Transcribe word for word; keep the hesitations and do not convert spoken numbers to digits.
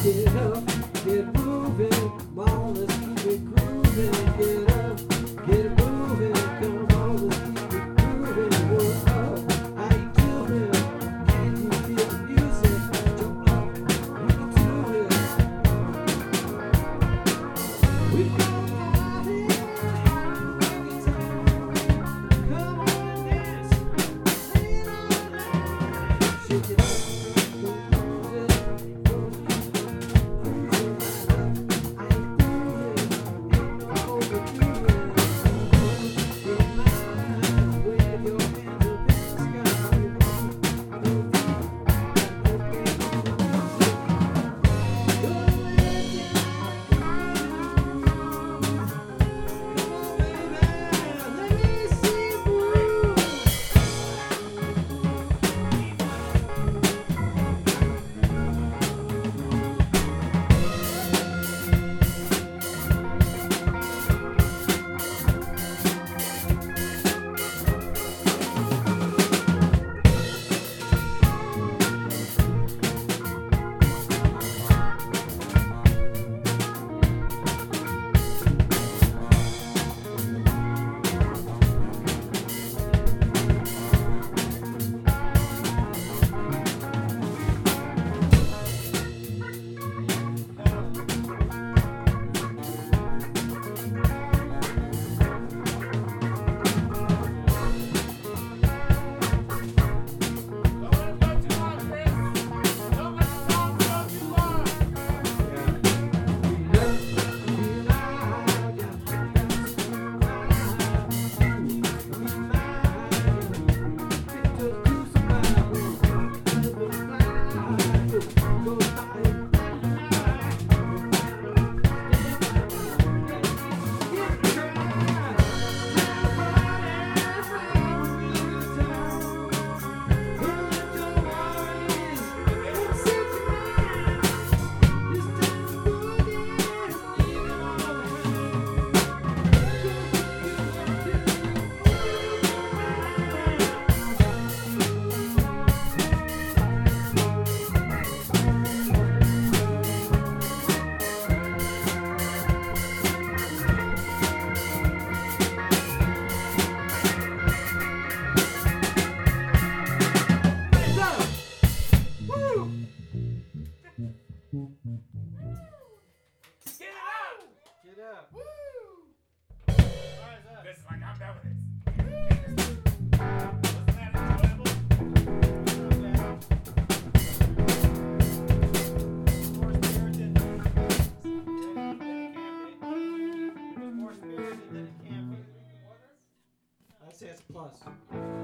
Get up, get moving, come on, let's keep it grooving. Get up, get moving, come on, let's keep it grooving. What's up? How you doing? Can you feel the music? Jump up, we can do it. We got it. Come on and dance, sing it all night. Shake it up. Get up. Woo! This is like I'm done with this. Wasn't that enjoyable? More spirited than it can be. More spirited than it can be. I'd say it's a plus.